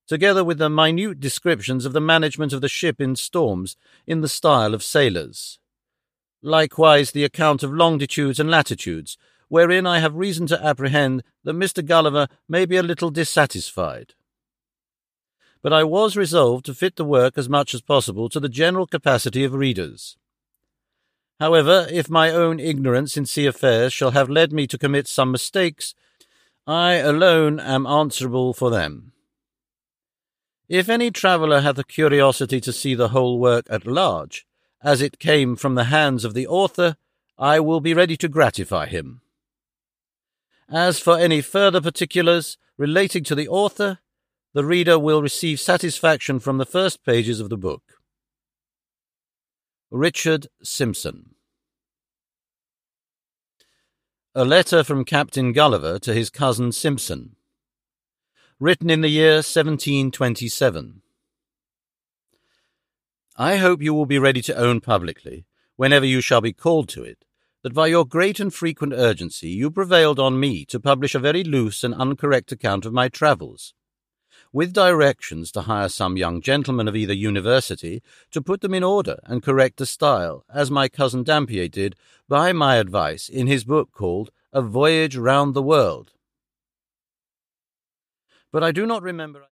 together with the minute descriptions of the management of the ship in storms in the style of sailors. Likewise the account of longitudes and latitudes, wherein I have reason to apprehend that Mr. Gulliver may be a little dissatisfied. But I was resolved to fit the work as much as possible to the general capacity of readers. However, if my own ignorance in sea affairs shall have led me to commit some mistakes, I alone am answerable for them. If any traveller hath a curiosity to see the whole work at large, as it came from the hands of the author, I will be ready to gratify him. As for any further particulars relating to the author, the reader will receive satisfaction from the first pages of the book. Richard Simpson. A letter from Captain Gulliver to his cousin Simpson. Written in the year 1727. I hope you will be ready to own publicly, whenever you shall be called to it, that by your great and frequent urgency you prevailed on me to publish a very loose and uncorrect account of my travels, with directions to hire some young gentleman of either university to put them in order and correct the style, as my cousin Dampier did by my advice in his book called A Voyage Round the World. But I do not remember...